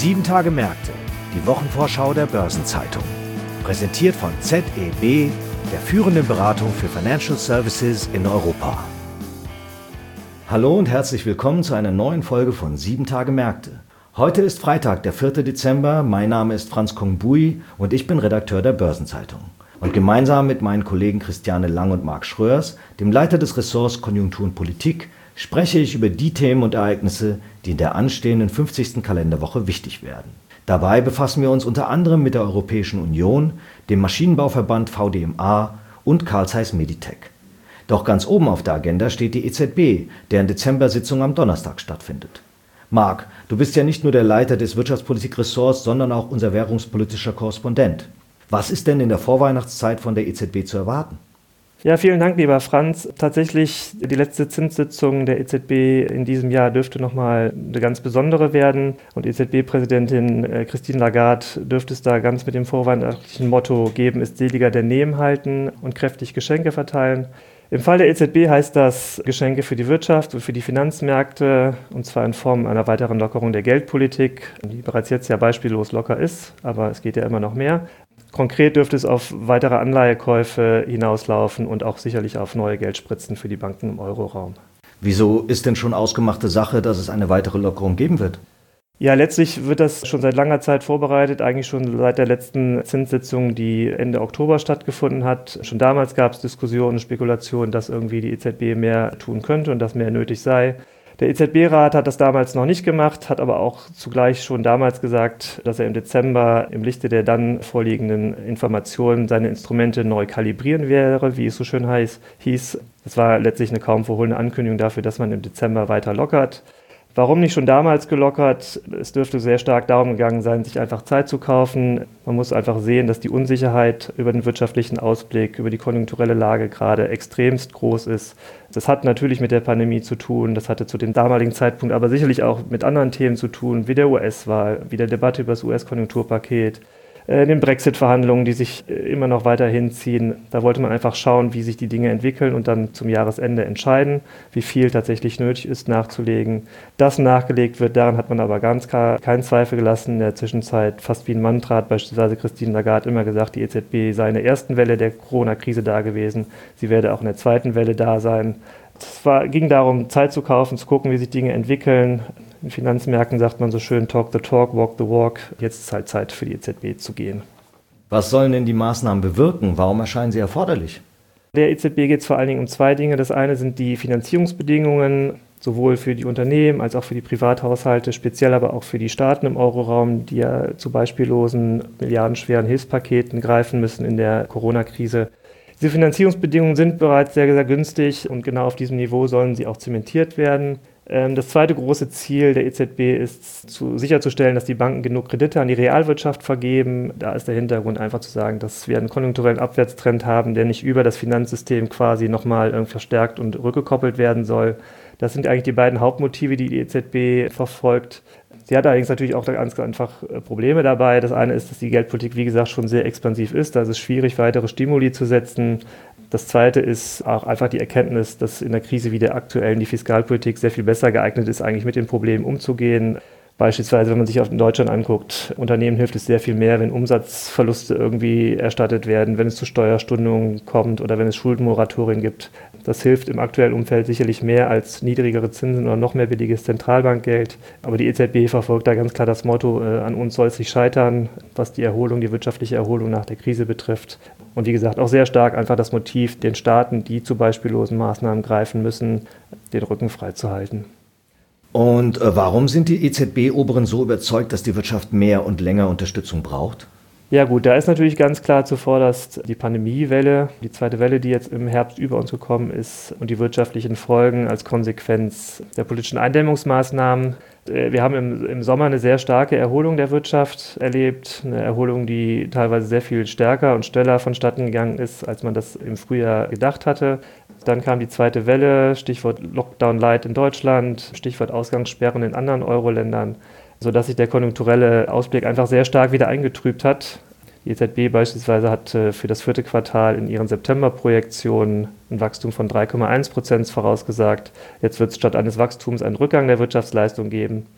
7 Tage Märkte, die Wochenvorschau der Börsenzeitung. Präsentiert von ZEB, der führenden Beratung für Financial Services in Europa. Hallo und herzlich willkommen zu einer neuen Folge von 7 Tage Märkte. Heute ist Freitag, der 4. Dezember. Mein Name ist Franz Kongbui und ich bin Redakteur der Börsenzeitung. Und gemeinsam mit meinen Kollegen Christiane Lang und Marc Schröers, dem Leiter des Ressorts Konjunktur und Politik, spreche ich über die Themen und Ereignisse, die in der anstehenden 50. Kalenderwoche wichtig werden. Dabei befassen wir uns unter anderem mit der Europäischen Union, dem Maschinenbauverband VDMA und Carl Zeiss Meditec. Doch ganz oben auf der Agenda steht die EZB, deren Dezember-Sitzung am Donnerstag stattfindet. Marc, du bist ja nicht nur der Leiter des Wirtschaftspolitik-Ressorts, sondern auch unser währungspolitischer Korrespondent. Was ist denn in der Vorweihnachtszeit von der EZB zu erwarten? Ja, vielen Dank, lieber Franz. Tatsächlich, die letzte Zinssitzung der EZB in diesem Jahr dürfte nochmal eine ganz besondere werden. Und EZB-Präsidentin Christine Lagarde dürfte es da ganz mit dem vorweihnachtlichen Motto „Geben ist seliger denn Nehmen" halten und kräftig Geschenke verteilen. Im Fall der EZB heißt das Geschenke für die Wirtschaft und für die Finanzmärkte, und zwar in Form einer weiteren Lockerung der Geldpolitik, die bereits jetzt ja beispiellos locker ist, aber es geht ja immer noch mehr. Konkret dürfte es auf weitere Anleihekäufe hinauslaufen und auch sicherlich auf neue Geldspritzen für die Banken im Euroraum. Wieso ist denn schon ausgemachte Sache, dass es eine weitere Lockerung geben wird? Ja, letztlich wird das schon seit langer Zeit vorbereitet, eigentlich schon seit der letzten Zinssitzung, die Ende Oktober stattgefunden hat. Schon damals gab es Diskussionen, Spekulationen, dass irgendwie die EZB mehr tun könnte und dass mehr nötig sei. Der EZB-Rat hat das damals noch nicht gemacht, hat aber auch zugleich schon damals gesagt, dass er im Dezember im Lichte der dann vorliegenden Informationen seine Instrumente neu kalibrieren werde, wie es so schön hieß. Das war letztlich eine kaum verhohlene Ankündigung dafür, dass man im Dezember weiter lockert. Warum nicht schon damals gelockert? Es dürfte sehr stark darum gegangen sein, sich einfach Zeit zu kaufen. Man muss einfach sehen, dass die Unsicherheit über den wirtschaftlichen Ausblick, über die konjunkturelle Lage gerade extremst groß ist. Das hat natürlich mit der Pandemie zu tun, das hatte zu dem damaligen Zeitpunkt aber sicherlich auch mit anderen Themen zu tun, wie der US-Wahl, wie der Debatte über das US-Konjunkturpaket, den Brexit-Verhandlungen, die sich immer noch weiter hinziehen. Da wollte man einfach schauen, wie sich die Dinge entwickeln und dann zum Jahresende entscheiden, wie viel tatsächlich nötig ist nachzulegen. Dass nachgelegt wird, daran hat man aber ganz klar keinen Zweifel gelassen. In der Zwischenzeit, fast wie ein Mantra, hat beispielsweise Christine Lagarde immer gesagt, die EZB sei in der ersten Welle der Corona-Krise da gewesen. Sie werde auch in der zweiten Welle da sein. Ging darum, Zeit zu kaufen, zu gucken, wie sich Dinge entwickeln. In Finanzmärkten sagt man so schön, talk the talk, walk the walk. Jetzt ist halt Zeit für die EZB zu gehen. Was sollen denn die Maßnahmen bewirken? Warum erscheinen sie erforderlich? Der EZB geht es vor allen Dingen um zwei Dinge. Das eine sind die Finanzierungsbedingungen, sowohl für die Unternehmen als auch für die Privathaushalte, speziell aber auch für die Staaten im Euroraum, die ja zu beispiellosen milliardenschweren Hilfspaketen greifen müssen in der Corona-Krise. Diese Finanzierungsbedingungen sind bereits sehr, sehr günstig und genau auf diesem Niveau sollen sie auch zementiert werden. Das zweite große Ziel der EZB ist, sicherzustellen, dass die Banken genug Kredite an die Realwirtschaft vergeben. Da ist der Hintergrund einfach zu sagen, dass wir einen konjunkturellen Abwärtstrend haben, der nicht über das Finanzsystem quasi nochmal verstärkt und rückgekoppelt werden soll. Das sind eigentlich die beiden Hauptmotive, die die EZB verfolgt. Sie hat allerdings natürlich auch ganz einfach Probleme dabei. Das eine ist, dass die Geldpolitik, wie gesagt, schon sehr expansiv ist. Da ist es schwierig, weitere Stimuli zu setzen. Das zweite ist auch einfach die Erkenntnis, dass in der Krise wie der aktuellen die Fiskalpolitik sehr viel besser geeignet ist, eigentlich mit den Problemen umzugehen. Beispielsweise, wenn man sich in Deutschland anguckt, Unternehmen hilft es sehr viel mehr, wenn Umsatzverluste irgendwie erstattet werden, wenn es zu Steuerstundungen kommt oder wenn es Schuldenmoratorien gibt. Das hilft im aktuellen Umfeld sicherlich mehr als niedrigere Zinsen oder noch mehr billiges Zentralbankgeld. Aber die EZB verfolgt da ganz klar das Motto, an uns soll es nicht scheitern, was die wirtschaftliche Erholung nach der Krise betrifft. Und wie gesagt, auch sehr stark einfach das Motiv, den Staaten, die zu beispiellosen Maßnahmen greifen müssen, den Rücken freizuhalten. Und warum sind die EZB-Oberen so überzeugt, dass die Wirtschaft mehr und länger Unterstützung braucht? Ja gut, da ist natürlich ganz klar zuvorderst die Pandemiewelle, die zweite Welle, die jetzt im Herbst über uns gekommen ist und die wirtschaftlichen Folgen als Konsequenz der politischen Eindämmungsmaßnahmen. Wir haben im Sommer eine sehr starke Erholung der Wirtschaft erlebt, eine Erholung, die teilweise sehr viel stärker und schneller vonstatten gegangen ist, als man das im Frühjahr gedacht hatte. Dann kam die zweite Welle, Stichwort Lockdown Light in Deutschland, Stichwort Ausgangssperren in anderen Euro-Ländern, sodass sich der konjunkturelle Ausblick einfach sehr stark wieder eingetrübt hat. Die EZB beispielsweise hat für das 4. Quartal in ihren September-Projektionen ein Wachstum von 3,1% vorausgesagt. Jetzt wird es statt eines Wachstums einen Rückgang der Wirtschaftsleistung geben.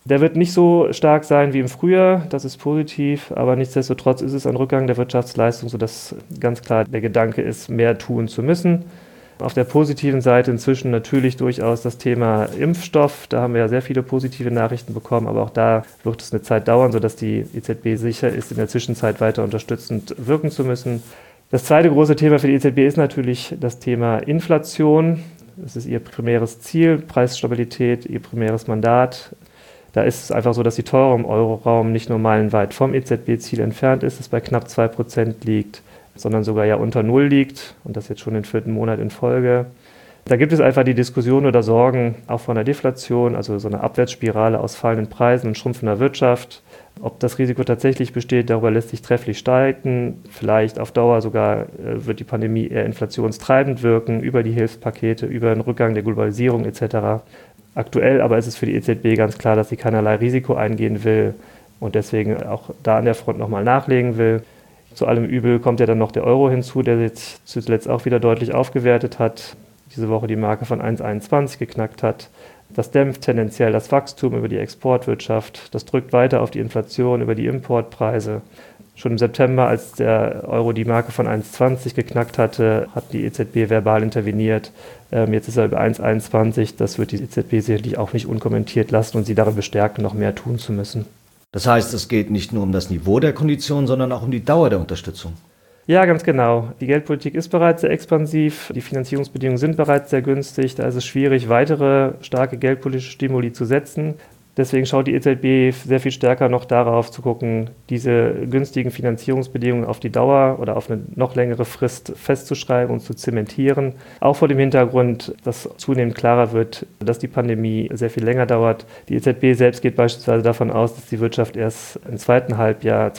Der wird nicht so stark sein wie im Frühjahr, das ist positiv, aber nichtsdestotrotz ist es ein Rückgang der Wirtschaftsleistung, sodass ganz klar der Gedanke ist, mehr tun zu müssen. Auf der positiven Seite inzwischen natürlich durchaus das Thema Impfstoff. Da haben wir ja sehr viele positive Nachrichten bekommen, aber auch da wird es eine Zeit dauern, sodass die EZB sicher ist, in der Zwischenzeit weiter unterstützend wirken zu müssen. Das zweite große Thema für die EZB ist natürlich das Thema Inflation. Das ist ihr primäres Ziel, Preisstabilität, ihr primäres Mandat. Da ist es einfach so, dass die Teuerung im Euroraum nicht nur meilenweit vom EZB-Ziel entfernt ist, es bei knapp 2% liegt, sondern sogar ja unter Null liegt und das jetzt schon den 4. Monat in Folge. Da gibt es einfach die Diskussion oder Sorgen auch von der Deflation, also so eine Abwärtsspirale aus fallenden Preisen und schrumpfender Wirtschaft. Ob das Risiko tatsächlich besteht, darüber lässt sich trefflich streiten. Vielleicht auf Dauer sogar wird die Pandemie eher inflationstreibend wirken, über die Hilfspakete, über den Rückgang der Globalisierung etc. Aktuell aber ist es für die EZB ganz klar, dass sie keinerlei Risiko eingehen will und deswegen auch da an der Front nochmal nachlegen will. Zu allem Übel kommt ja dann noch der Euro hinzu, der jetzt zuletzt auch wieder deutlich aufgewertet hat, diese Woche die Marke von 1,21 geknackt hat. Das dämpft tendenziell das Wachstum über die Exportwirtschaft, das drückt weiter auf die Inflation über die Importpreise. Schon im September, als der Euro die Marke von 1,20 geknackt hatte, hat die EZB verbal interveniert. Jetzt ist er über 1,21. Das wird die EZB sicherlich auch nicht unkommentiert lassen und sie darin bestärken, noch mehr tun zu müssen. Das heißt, es geht nicht nur um das Niveau der Konditionen, sondern auch um die Dauer der Unterstützung. Ja, ganz genau. Die Geldpolitik ist bereits sehr expansiv, die Finanzierungsbedingungen sind bereits sehr günstig, da ist es schwierig, weitere starke geldpolitische Stimuli zu setzen. Deswegen schaut die EZB sehr viel stärker noch darauf zu gucken, diese günstigen Finanzierungsbedingungen auf die Dauer oder auf eine noch längere Frist festzuschreiben und zu zementieren. Auch vor dem Hintergrund, dass zunehmend klarer wird, dass die Pandemie sehr viel länger dauert. Die EZB selbst geht beispielsweise davon aus, dass die Wirtschaft erst im zweiten Halbjahr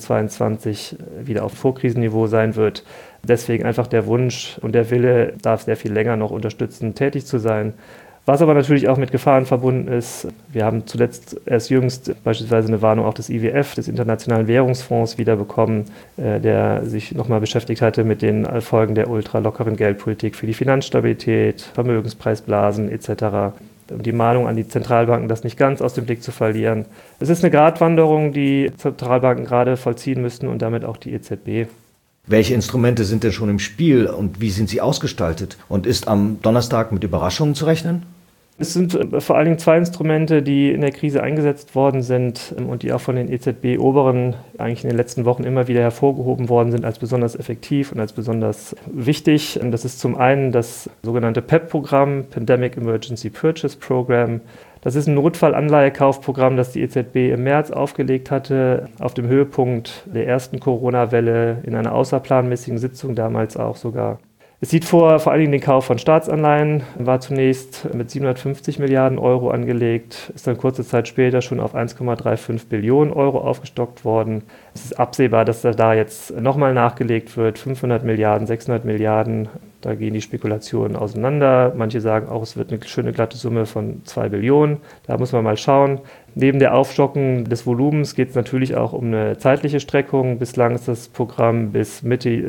2022 wieder auf Vorkrisenniveau sein wird. Deswegen einfach der Wunsch und der Wille, darf sehr viel länger noch unterstützend tätig zu sein. Was aber natürlich auch mit Gefahren verbunden ist. Wir haben zuletzt erst jüngst beispielsweise eine Warnung auch des IWF, des Internationalen Währungsfonds, wiederbekommen, der sich nochmal beschäftigt hatte mit den Folgen der ultralockeren Geldpolitik für die Finanzstabilität, Vermögenspreisblasen etc. Und die Mahnung an die Zentralbanken, das nicht ganz aus dem Blick zu verlieren. Es ist eine Gratwanderung, die Zentralbanken gerade vollziehen müssten und damit auch die EZB. Welche Instrumente sind denn schon im Spiel und wie sind sie ausgestaltet? Und ist am Donnerstag mit Überraschungen zu rechnen? Es sind vor allen Dingen zwei Instrumente, die in der Krise eingesetzt worden sind und die auch von den EZB-Oberen eigentlich in den letzten Wochen immer wieder hervorgehoben worden sind als besonders effektiv und als besonders wichtig. Das ist zum einen das sogenannte PEP-Programm, Pandemic Emergency Purchase Program. Das ist ein Notfallanleihekaufprogramm, das die EZB im März aufgelegt hatte, auf dem Höhepunkt der ersten Corona-Welle in einer außerplanmäßigen Sitzung damals auch sogar. Es sieht vor allen Dingen den Kauf von Staatsanleihen, war zunächst mit 750 Milliarden Euro angelegt, ist dann kurze Zeit später schon auf 1,35 Billionen Euro aufgestockt worden. Es ist absehbar, dass da jetzt nochmal nachgelegt wird, 500 Milliarden, 600 Milliarden. Da gehen die Spekulationen auseinander. Manche sagen auch, es wird eine schöne glatte Summe von 2 Billionen. Da muss man mal schauen. Neben der Aufstockung des Volumens geht es natürlich auch um eine zeitliche Streckung. Bislang ist das Programm bis Mitte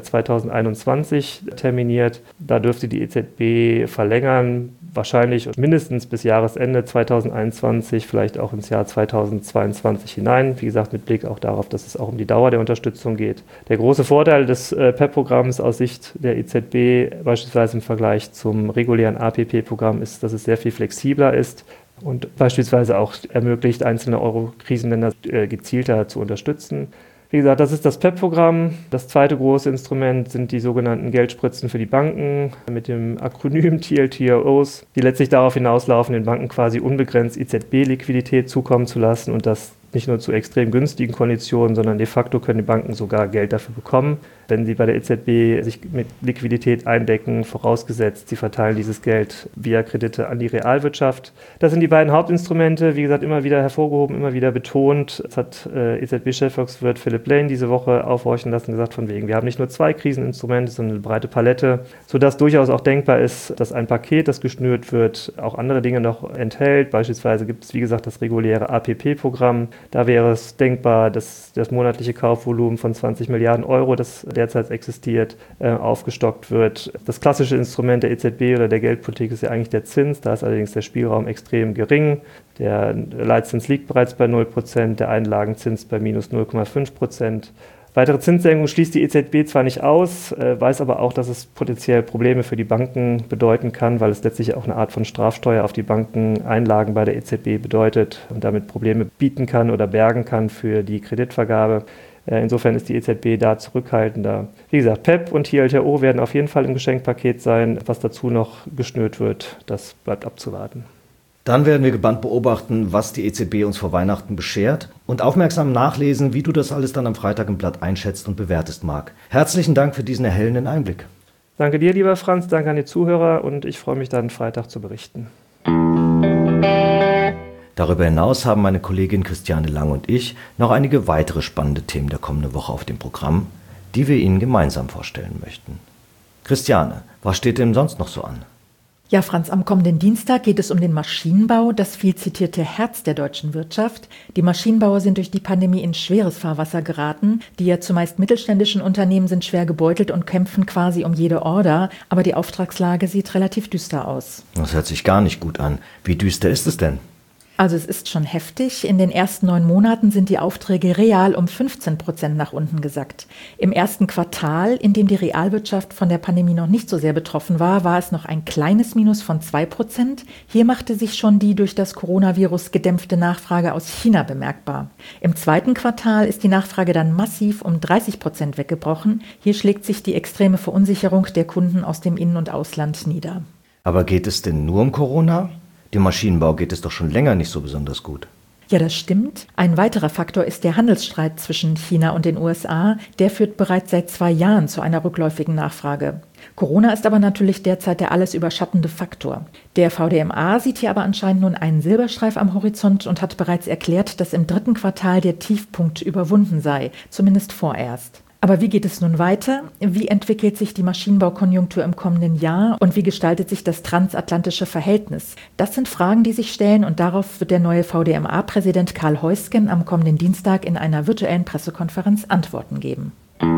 2021 terminiert. Da dürfte die EZB verlängern, wahrscheinlich mindestens bis Jahresende 2021, vielleicht auch ins Jahr 2022 hinein. Wie gesagt, mit Blick auch darauf, dass es auch um die Dauer der Unterstützung geht. Der große Vorteil des PEP-Programms aus Sicht der EZB, beispielsweise im Vergleich zum regulären APP-Programm, ist, dass es sehr viel flexibler ist und beispielsweise auch ermöglicht, einzelne Euro-Krisenländer gezielter zu unterstützen. Wie gesagt, das ist das PEP-Programm. Das zweite große Instrument sind die sogenannten Geldspritzen für die Banken mit dem Akronym TLTROs, die letztlich darauf hinauslaufen, den Banken quasi unbegrenzt EZB-Liquidität zukommen zu lassen und das nicht nur zu extrem günstigen Konditionen, sondern de facto können die Banken sogar Geld dafür bekommen, wenn sie bei der EZB sich mit Liquidität eindecken, vorausgesetzt, sie verteilen dieses Geld via Kredite an die Realwirtschaft. Das sind die beiden Hauptinstrumente, wie gesagt, immer wieder hervorgehoben, immer wieder betont. Das hat EZB-Chefvolkswirt Philip Lane diese Woche aufhorchen lassen, gesagt von wegen, wir haben nicht nur zwei Kriseninstrumente, sondern eine breite Palette, sodass durchaus auch denkbar ist, dass ein Paket, das geschnürt wird, auch andere Dinge noch enthält. Beispielsweise gibt es, wie gesagt, das reguläre APP-Programm. Da wäre es denkbar, dass das monatliche Kaufvolumen von 20 Milliarden Euro, das derzeit existiert, aufgestockt wird. Das klassische Instrument der EZB oder der Geldpolitik ist ja eigentlich der Zins. Da ist allerdings der Spielraum extrem gering. Der Leitzins liegt bereits bei 0%, der Einlagenzins bei minus 0,5%. Weitere Zinssenkungen schließt die EZB zwar nicht aus, weiß aber auch, dass es potenziell Probleme für die Banken bedeuten kann, weil es letztlich auch eine Art von Strafsteuer auf die Bankeneinlagen bei der EZB bedeutet und damit Probleme bieten kann oder bergen kann für die Kreditvergabe. Insofern ist die EZB da zurückhaltender. Wie gesagt, PEPP und TLTRO werden auf jeden Fall im Geschenkpaket sein. Was dazu noch geschnürt wird, das bleibt abzuwarten. Dann werden wir gebannt beobachten, was die EZB uns vor Weihnachten beschert und aufmerksam nachlesen, wie du das alles dann am Freitag im Blatt einschätzt und bewertest, Marc. Herzlichen Dank für diesen erhellenden Einblick. Danke dir, lieber Franz, danke an die Zuhörer und ich freue mich dann, Freitag zu berichten. Darüber hinaus haben meine Kollegin Christiane Lang und ich noch einige weitere spannende Themen der kommenden Woche auf dem Programm, die wir Ihnen gemeinsam vorstellen möchten. Christiane, was steht denn sonst noch so an? Ja, Franz, am kommenden Dienstag geht es um den Maschinenbau, das viel zitierte Herz der deutschen Wirtschaft. Die Maschinenbauer sind durch die Pandemie in schweres Fahrwasser geraten. Die ja zumeist mittelständischen Unternehmen sind schwer gebeutelt und kämpfen quasi um jede Order. Aber die Auftragslage sieht relativ düster aus. Das hört sich gar nicht gut an. Wie düster ist es denn? Also es ist schon heftig. In den ersten 9 Monaten sind die Aufträge real um 15% nach unten gesackt. Im ersten Quartal, in dem die Realwirtschaft von der Pandemie noch nicht so sehr betroffen war, war es noch ein kleines Minus von 2%. Hier machte sich schon die durch das Coronavirus gedämpfte Nachfrage aus China bemerkbar. Im zweiten Quartal ist die Nachfrage dann massiv um 30% weggebrochen. Hier schlägt sich die extreme Verunsicherung der Kunden aus dem In- und Ausland nieder. Aber geht es denn nur um Corona? Dem Maschinenbau geht es doch schon länger nicht so besonders gut. Ja, das stimmt. Ein weiterer Faktor ist der Handelsstreit zwischen China und den USA. Der führt bereits seit 2 Jahren zu einer rückläufigen Nachfrage. Corona ist aber natürlich derzeit der alles überschattende Faktor. Der VDMA sieht hier aber anscheinend nun einen Silberstreif am Horizont und hat bereits erklärt, dass im 3. Quartal der Tiefpunkt überwunden sei, zumindest vorerst. Aber wie geht es nun weiter? Wie entwickelt sich die Maschinenbaukonjunktur im kommenden Jahr und wie gestaltet sich das transatlantische Verhältnis? Das sind Fragen, die sich stellen und darauf wird der neue VDMA-Präsident Karl Heusgen am kommenden Dienstag in einer virtuellen Pressekonferenz Antworten geben.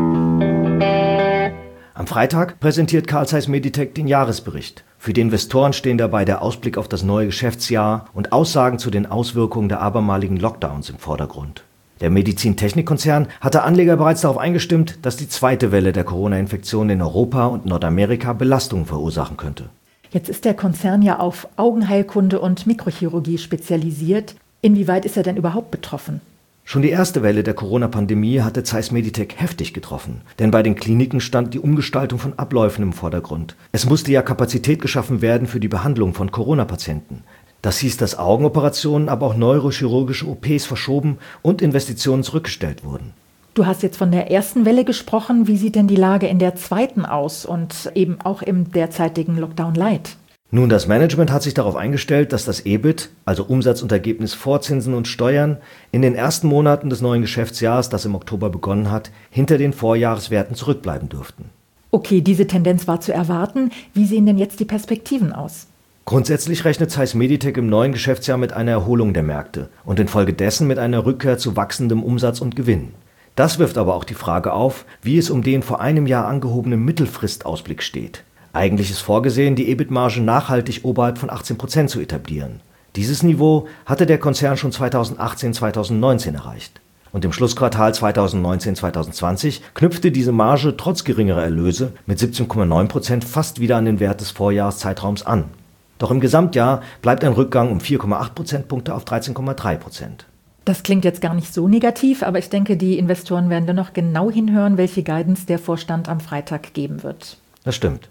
Am Freitag präsentiert Carl Zeiss Meditec den Jahresbericht. Für die Investoren stehen dabei der Ausblick auf das neue Geschäftsjahr und Aussagen zu den Auswirkungen der abermaligen Lockdowns im Vordergrund. Der Medizintechnikkonzern hatte Anleger bereits darauf eingestimmt, dass die zweite Welle der Corona-Infektion in Europa und Nordamerika Belastungen verursachen könnte. Jetzt ist der Konzern ja auf Augenheilkunde und Mikrochirurgie spezialisiert. Inwieweit ist er denn überhaupt betroffen? Schon die erste Welle der Corona-Pandemie hatte Zeiss Meditec heftig getroffen, denn bei den Kliniken stand die Umgestaltung von Abläufen im Vordergrund. Es musste ja Kapazität geschaffen werden für die Behandlung von Corona-Patienten. Das hieß, dass Augenoperationen, aber auch neurochirurgische OPs verschoben und Investitionen zurückgestellt wurden. Du hast jetzt von der ersten Welle gesprochen. Wie sieht denn die Lage in der zweiten aus und eben auch im derzeitigen Lockdown Light? Nun, das Management hat sich darauf eingestellt, dass das EBIT, also Umsatz und Ergebnis vor Zinsen und Steuern, in den ersten Monaten des neuen Geschäftsjahres, das im Oktober begonnen hat, hinter den Vorjahreswerten zurückbleiben dürften. Okay, diese Tendenz war zu erwarten. Wie sehen denn jetzt die Perspektiven aus? Grundsätzlich rechnet Zeiss Meditec im neuen Geschäftsjahr mit einer Erholung der Märkte und infolgedessen mit einer Rückkehr zu wachsendem Umsatz und Gewinn. Das wirft aber auch die Frage auf, wie es um den vor einem Jahr angehobenen Mittelfristausblick steht. Eigentlich ist vorgesehen, die EBIT-Marge nachhaltig oberhalb von 18% zu etablieren. Dieses Niveau hatte der Konzern schon 2018/2019 erreicht. Und im Schlussquartal 2019/2020 knüpfte diese Marge trotz geringerer Erlöse mit 17,9% fast wieder an den Wert des Vorjahreszeitraums an. Doch im Gesamtjahr bleibt ein Rückgang um 4,8 Prozentpunkte auf 13,3%. Das klingt jetzt gar nicht so negativ, aber ich denke, die Investoren werden dennoch genau hinhören, welche Guidance der Vorstand am Freitag geben wird. Das stimmt.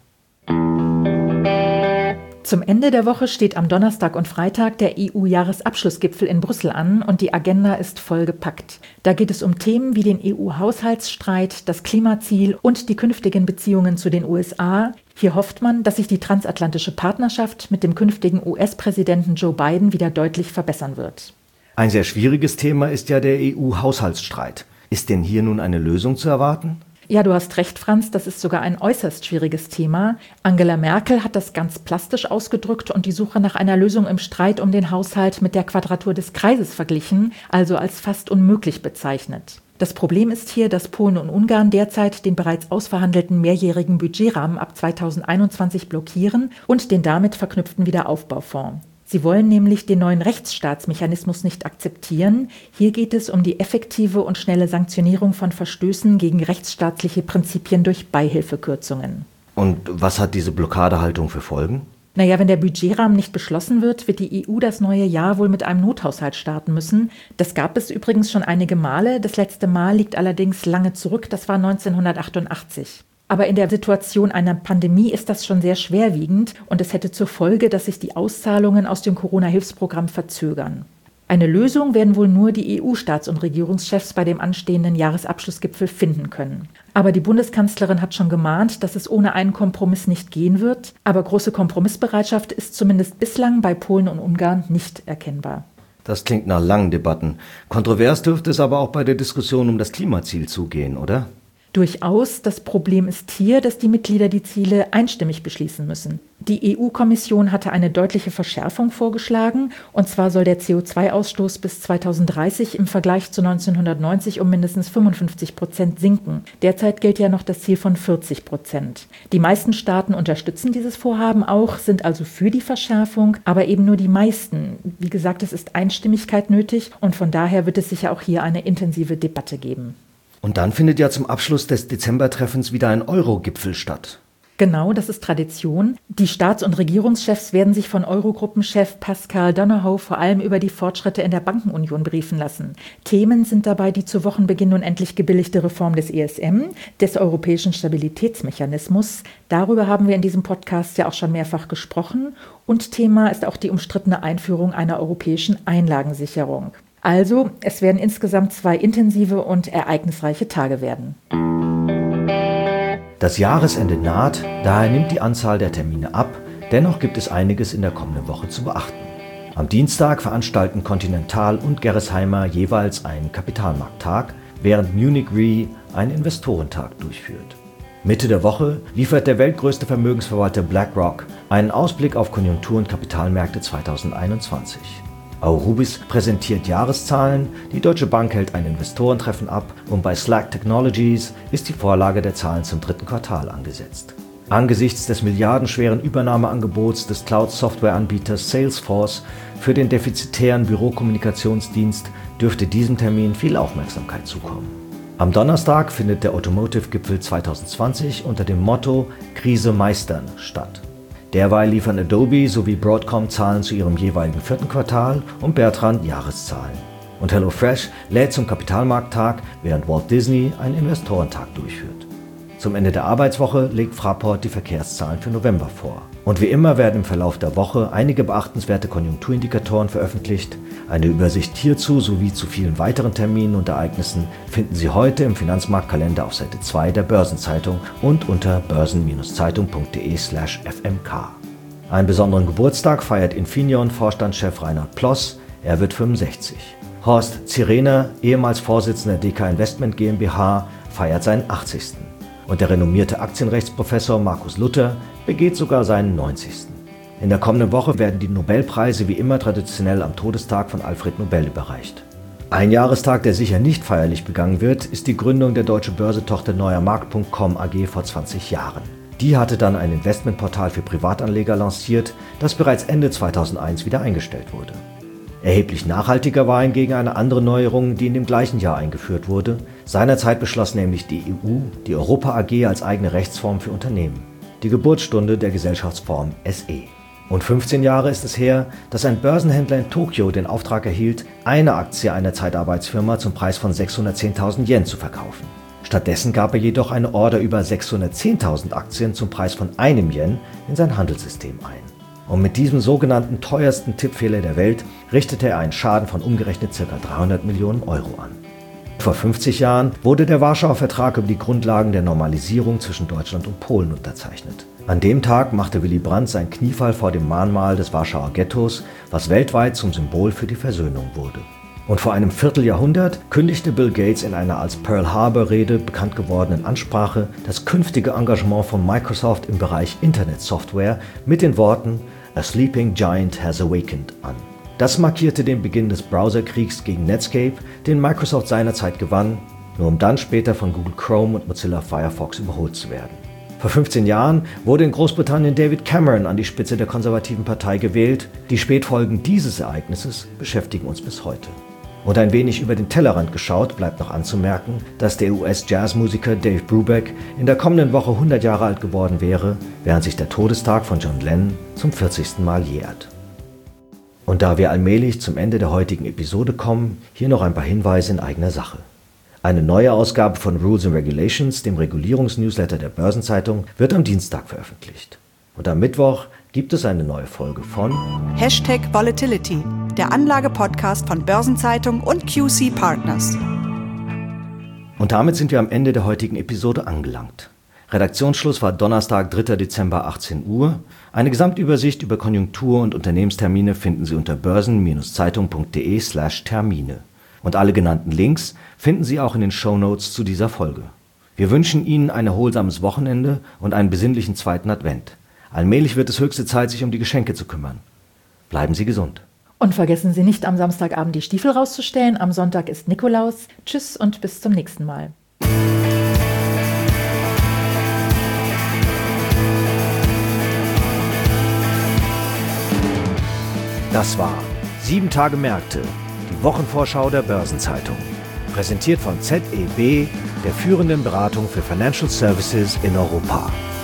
Zum Ende der Woche steht am Donnerstag und Freitag der EU-Jahresabschlussgipfel in Brüssel an und die Agenda ist vollgepackt. Da geht es um Themen wie den EU-Haushaltsstreit, das Klimaziel und die künftigen Beziehungen zu den USA. Hier hofft man, dass sich die transatlantische Partnerschaft mit dem künftigen US-Präsidenten Joe Biden wieder deutlich verbessern wird. Ein sehr schwieriges Thema ist ja der EU-Haushaltsstreit. Ist denn hier nun eine Lösung zu erwarten? Ja, du hast recht, Franz, das ist sogar ein äußerst schwieriges Thema. Angela Merkel hat das ganz plastisch ausgedrückt und die Suche nach einer Lösung im Streit um den Haushalt mit der Quadratur des Kreises verglichen, also als fast unmöglich bezeichnet. Das Problem ist hier, dass Polen und Ungarn derzeit den bereits ausverhandelten mehrjährigen Budgetrahmen ab 2021 blockieren und den damit verknüpften Wiederaufbaufonds. Sie wollen nämlich den neuen Rechtsstaatsmechanismus nicht akzeptieren. Hier geht es um die effektive und schnelle Sanktionierung von Verstößen gegen rechtsstaatliche Prinzipien durch Beihilfekürzungen. Und was hat diese Blockadehaltung für Folgen? Naja, wenn der Budgetrahmen nicht beschlossen wird, wird die EU das neue Jahr wohl mit einem Nothaushalt starten müssen. Das gab es übrigens schon einige Male. Das letzte Mal liegt allerdings lange zurück, das war 1988. Aber in der Situation einer Pandemie ist das schon sehr schwerwiegend und es hätte zur Folge, dass sich die Auszahlungen aus dem Corona-Hilfsprogramm verzögern. Eine Lösung werden wohl nur die EU-Staats- und Regierungschefs bei dem anstehenden Jahresabschlussgipfel finden können. Aber die Bundeskanzlerin hat schon gemahnt, dass es ohne einen Kompromiss nicht gehen wird. Aber große Kompromissbereitschaft ist zumindest bislang bei Polen und Ungarn nicht erkennbar. Das klingt nach langen Debatten. Kontrovers dürfte es aber auch bei der Diskussion um das Klimaziel zugehen, oder? Durchaus. Das Problem ist hier, dass die Mitglieder die Ziele einstimmig beschließen müssen. Die EU-Kommission hatte eine deutliche Verschärfung vorgeschlagen. Und zwar soll der CO2-Ausstoß bis 2030 im Vergleich zu 1990 um mindestens 55% sinken. Derzeit gilt ja noch das Ziel von 40%. Die meisten Staaten unterstützen dieses Vorhaben auch, sind also für die Verschärfung, aber eben nur die meisten. Wie gesagt, es ist Einstimmigkeit nötig und von daher wird es sicher auch hier eine intensive Debatte geben. Und dann findet ja zum Abschluss des Dezembertreffens wieder ein Euro-Gipfel statt. Genau, das ist Tradition. Die Staats- und Regierungschefs werden sich von Eurogruppenchef Pascal Donohoe vor allem über die Fortschritte in der Bankenunion briefen lassen. Themen sind dabei die zu Wochenbeginn nun endlich gebilligte Reform des ESM, des Europäischen Stabilitätsmechanismus. Darüber haben wir in diesem Podcast ja auch schon mehrfach gesprochen. Und Thema ist auch die umstrittene Einführung einer europäischen Einlagensicherung. Also, es werden insgesamt 2 intensive und ereignisreiche Tage werden. Das Jahresende naht, daher nimmt die Anzahl der Termine ab. Dennoch gibt es einiges in der kommenden Woche zu beachten. Am Dienstag veranstalten Continental und Gerresheimer jeweils einen Kapitalmarkttag, während Munich Re einen Investorentag durchführt. Mitte der Woche liefert der weltgrößte Vermögensverwalter BlackRock einen Ausblick auf Konjunktur- und Kapitalmärkte 2021. Aurubis präsentiert Jahreszahlen, die Deutsche Bank hält ein Investorentreffen ab und bei Slack Technologies ist die Vorlage der Zahlen zum 3. Quartal angesetzt. Angesichts des milliardenschweren Übernahmeangebots des Cloud-Software-Anbieters Salesforce für den defizitären Bürokommunikationsdienst dürfte diesem Termin viel Aufmerksamkeit zukommen. Am Donnerstag findet der Automotive-Gipfel 2020 unter dem Motto Krise meistern statt. Derweil liefern Adobe sowie Broadcom Zahlen zu ihrem jeweiligen 4. Quartal und Bertrand Jahreszahlen. Und HelloFresh lädt zum Kapitalmarkttag, während Walt Disney einen Investorentag durchführt. Zum Ende der Arbeitswoche legt Fraport die Verkehrszahlen für November vor. Und wie immer werden im Verlauf der Woche einige beachtenswerte Konjunkturindikatoren veröffentlicht. Eine Übersicht hierzu sowie zu vielen weiteren Terminen und Ereignissen finden Sie heute im Finanzmarktkalender auf Seite 2 der Börsenzeitung und unter börsen-zeitung.de/fmk. Einen besonderen Geburtstag feiert Infineon-Vorstandschef Reinhard Ploss, er wird 65. Horst Zirener, ehemals Vorsitzender DK Investment GmbH, feiert seinen 80. Und der renommierte Aktienrechtsprofessor Markus Luther begeht sogar seinen 90. In der kommenden Woche werden die Nobelpreise wie immer traditionell am Todestag von Alfred Nobel überreicht. Ein Jahrestag, der sicher nicht feierlich begangen wird, ist die Gründung der deutschen Börsetochter neuermarkt.com AG vor 20 Jahren. Die hatte dann ein Investmentportal für Privatanleger lanciert, das bereits Ende 2001 wieder eingestellt wurde. Erheblich nachhaltiger war hingegen eine andere Neuerung, die in dem gleichen Jahr eingeführt wurde. Seinerzeit beschloss nämlich die EU die Europa AG als eigene Rechtsform für Unternehmen. Die Geburtsstunde der Gesellschaftsform SE. Und 15 Jahre ist es her, dass ein Börsenhändler in Tokio den Auftrag erhielt, eine Aktie einer Zeitarbeitsfirma zum Preis von 610.000 Yen zu verkaufen. Stattdessen gab er jedoch eine Order über 610.000 Aktien zum Preis von 1 Yen in sein Handelssystem ein. Und mit diesem sogenannten teuersten Tippfehler der Welt richtete er einen Schaden von umgerechnet ca. 300 Millionen Euro an. Vor 50 Jahren wurde der Warschauer Vertrag über die Grundlagen der Normalisierung zwischen Deutschland und Polen unterzeichnet. An dem Tag machte Willy Brandt seinen Kniefall vor dem Mahnmal des Warschauer Ghettos, was weltweit zum Symbol für die Versöhnung wurde. Und vor einem Vierteljahrhundert kündigte Bill Gates in einer als Pearl Harbor-Rede bekannt gewordenen Ansprache das künftige Engagement von Microsoft im Bereich Internetsoftware mit den Worten "A sleeping giant has awakened" an. Das markierte den Beginn des Browserkriegs gegen Netscape, den Microsoft seinerzeit gewann, nur um dann später von Google Chrome und Mozilla Firefox überholt zu werden. Vor 15 Jahren wurde in Großbritannien David Cameron an die Spitze der konservativen Partei gewählt. Die Spätfolgen dieses Ereignisses beschäftigen uns bis heute. Und ein wenig über den Tellerrand geschaut bleibt noch anzumerken, dass der US-Jazzmusiker Dave Brubeck in der kommenden Woche 100 Jahre alt geworden wäre, während sich der Todestag von John Lennon zum 40. Mal jährt. Und da wir allmählich zum Ende der heutigen Episode kommen, hier noch ein paar Hinweise in eigener Sache. Eine neue Ausgabe von Rules and Regulations, dem Regulierungsnewsletter der Börsenzeitung, wird am Dienstag veröffentlicht. Und am Mittwoch gibt es eine neue Folge von #Volatility, der Anlage-Podcast von Börsenzeitung und QC Partners. Und damit sind wir am Ende der heutigen Episode angelangt. Redaktionsschluss war Donnerstag, 3. Dezember, 18 Uhr. Eine Gesamtübersicht über Konjunktur- und Unternehmenstermine finden Sie unter börsen-zeitung.de/Termine. Und alle genannten Links finden Sie auch in den Shownotes zu dieser Folge. Wir wünschen Ihnen ein erholsames Wochenende und einen besinnlichen zweiten Advent. Allmählich wird es höchste Zeit, sich um die Geschenke zu kümmern. Bleiben Sie gesund. Und vergessen Sie nicht, am Samstagabend die Stiefel rauszustellen. Am Sonntag ist Nikolaus. Tschüss und bis zum nächsten Mal. Das war 7 Tage Märkte, die Wochenvorschau der Börsenzeitung. Präsentiert von ZEB, der führenden Beratung für Financial Services in Europa.